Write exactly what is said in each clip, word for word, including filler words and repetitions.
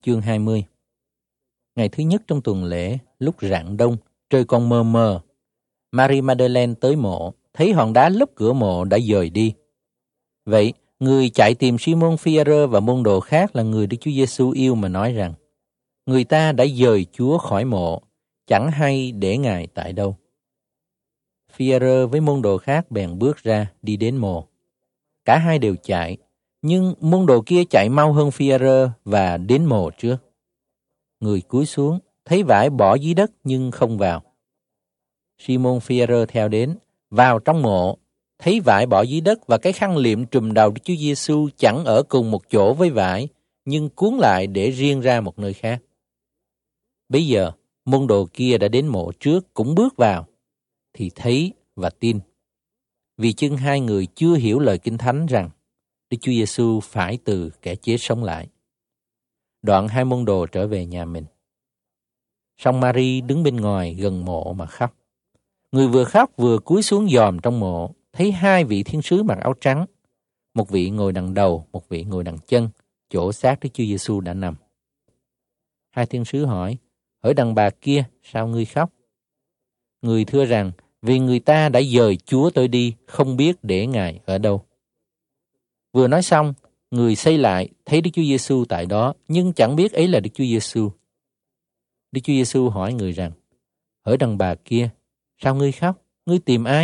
Chương hai mươi. Ngày thứ nhất trong tuần lễ, lúc rạng đông, trời còn mờ mờ, Mary Magdalene tới mộ, thấy hòn đá lấp cửa mộ đã dời đi. Vậy, người chạy tìm Simon Phi-e-rơ và môn đồ khác là người Đức Chúa Giêsu yêu mà nói rằng, người ta đã dời Chúa khỏi mộ, chẳng hay để Ngài tại đâu. Phi-e-rơ với môn đồ khác bèn bước ra đi đến mộ. Cả hai đều chạy, nhưng môn đồ kia chạy mau hơn Phi-e-rơ và đến mộ trước. Người cúi xuống, thấy vải bỏ dưới đất nhưng không vào. Simon Phi-e-rơ theo đến, vào trong mộ, thấy vải bỏ dưới đất và cái khăn liệm trùm đầu Đức Chúa Giêsu chẳng ở cùng một chỗ với vải, nhưng cuốn lại để riêng ra một nơi khác. Bây giờ, môn đồ kia đã đến mộ trước cũng bước vào, thì thấy và tin. Vì chưng hai người chưa hiểu lời Kinh Thánh rằng Đức Chúa Giêsu phải từ kẻ chết sống lại. Đoạn hai môn đồ trở về nhà mình. Song Mary đứng bên ngoài gần mộ mà khóc. Người vừa khóc vừa cúi xuống dòm trong mộ, thấy hai vị thiên sứ mặc áo trắng, một vị ngồi đằng đầu, một vị ngồi đằng chân, chỗ xác Đức Chúa Giêsu đã nằm. Hai thiên sứ hỏi, hỡi đàn bà kia, sao ngươi khóc? Người thưa rằng, vì người ta đã dời Chúa tôi đi, không biết để Ngài ở đâu. Vừa nói xong, người xây lại thấy Đức Chúa Giêsu tại đó, nhưng chẳng biết ấy là Đức Chúa Giêsu. Đức Chúa Giêsu hỏi người rằng, hỡi đàn bà kia, sao ngươi khóc? Ngươi tìm ai?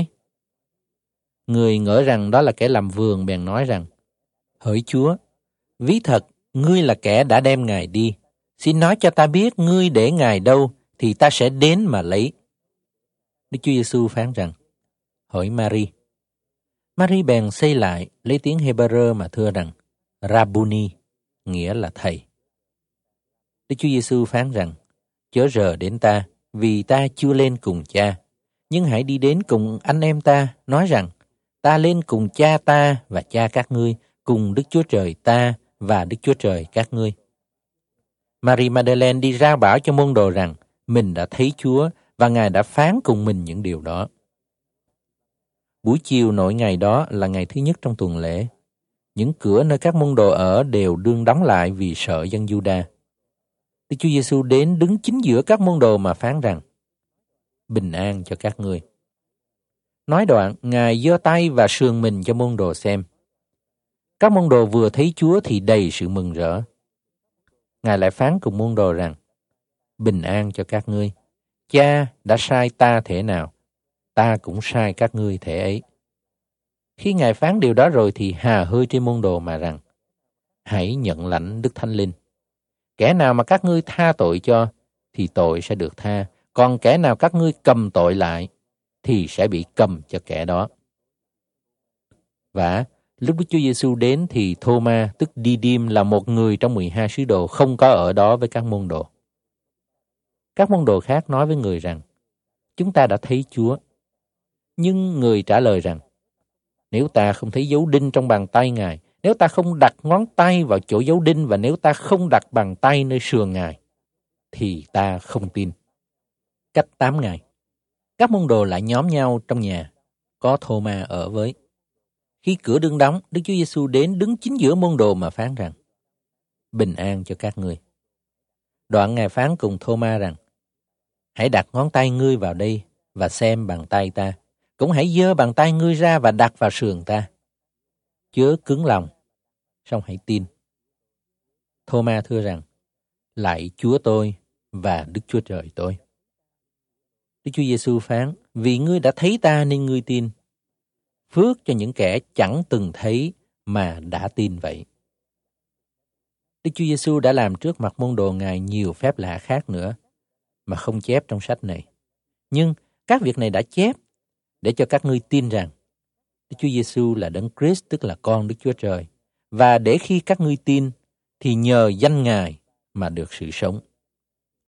Người ngỡ rằng đó là kẻ làm vườn bèn nói rằng, hỡi Chúa, ví thật, ngươi là kẻ đã đem Ngài đi. Xin nói cho ta biết ngươi để Ngài đâu, thì ta sẽ đến mà lấy. Đức Chúa Giêsu phán rằng, hỡi Mary. Mary bèn xây lại, lấy tiếng Hebrew mà thưa rằng, Rabboni, nghĩa là thầy. Đức Chúa Giêsu phán rằng, chớ rờ đến ta, vì ta chưa lên cùng cha, nhưng hãy đi đến cùng anh em ta, nói rằng, ta lên cùng cha ta và cha các ngươi, cùng Đức Chúa Trời ta và Đức Chúa Trời các ngươi. Mary Magdalene đi ra bảo cho môn đồ rằng, mình đã thấy Chúa và Ngài đã phán cùng mình những điều đó. Buổi chiều nội ngày đó là ngày thứ nhất trong tuần lễ. Những cửa nơi các môn đồ ở đều đương đóng lại vì sợ dân Giu-đa. Đức Chúa Giêsu đến đứng chính giữa các môn đồ mà phán rằng, bình an cho các ngươi. Nói đoạn, Ngài giơ tay và sườn mình cho môn đồ xem. Các môn đồ vừa thấy Chúa thì đầy sự mừng rỡ. Ngài lại phán cùng môn đồ rằng, bình an cho các ngươi. Cha đã sai ta thể nào, ta cũng sai các ngươi thể ấy. Khi Ngài phán điều đó rồi thì hà hơi trên môn đồ mà rằng, hãy nhận lãnh Đức Thánh Linh. Kẻ nào mà các ngươi tha tội cho, thì tội sẽ được tha. Còn kẻ nào các ngươi cầm tội lại, thì sẽ bị cầm cho kẻ đó. Và lúc Đức Chúa Giêsu đến thì Thô-ma, tức Đi-điêm, là một người trong mười hai sứ đồ, không có ở đó với các môn đồ. Các môn đồ khác nói với người rằng, chúng ta đã thấy Chúa. Nhưng người trả lời rằng, nếu ta không thấy dấu đinh trong bàn tay Ngài, nếu ta không đặt ngón tay vào chỗ dấu đinh và nếu ta không đặt bàn tay nơi sườn Ngài, thì ta không tin. Cách tám ngày, các môn đồ lại nhóm nhau trong nhà, có Thô-ma ở với. Khi cửa đương đóng, Đức Chúa Giêsu đến đứng chính giữa môn đồ mà phán rằng, bình an cho các ngươi. Đoạn Ngài phán cùng Thô-ma rằng, hãy đặt ngón tay ngươi vào đây và xem bàn tay ta, cũng hãy giơ bàn tay ngươi ra và đặt vào sườn ta. Chớ cứng lòng, song hãy tin. Thô-ma thưa rằng, lạy Chúa tôi và Đức Chúa Trời tôi. Đức Chúa Giêsu phán, vì ngươi đã thấy ta nên ngươi tin. Phước cho những kẻ chẳng từng thấy mà đã tin vậy. Đức Chúa Giêsu đã làm trước mặt môn đồ Ngài nhiều phép lạ khác nữa, mà không chép trong sách này. Nhưng các việc này đã chép để cho các ngươi tin rằng Đức Chúa Giêsu là Đấng Christ, tức là con Đức Chúa Trời, và để khi các ngươi tin thì nhờ danh Ngài mà được sự sống.